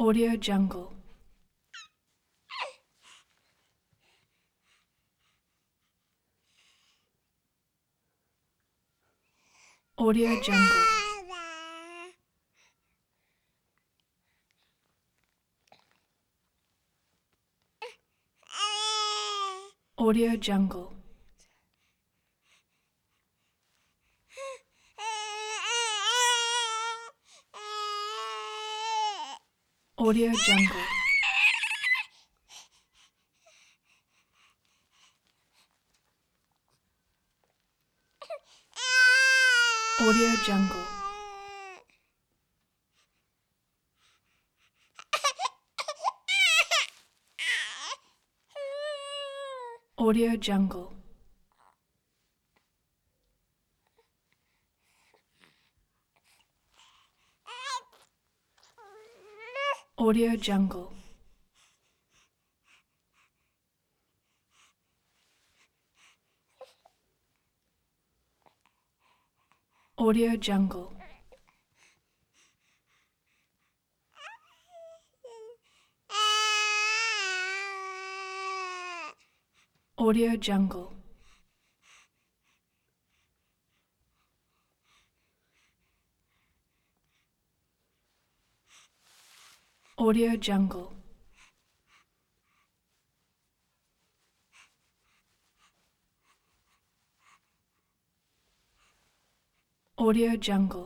Audio Jungle. Audio Jungle. Audio Jungle. Audio Jungle. Audio Jungle. Audio Jungle. Audio Jungle. Audio Jungle. Audio Jungle. Audio Jungle. Audio Jungle.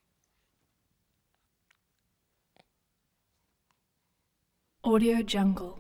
Audio Jungle.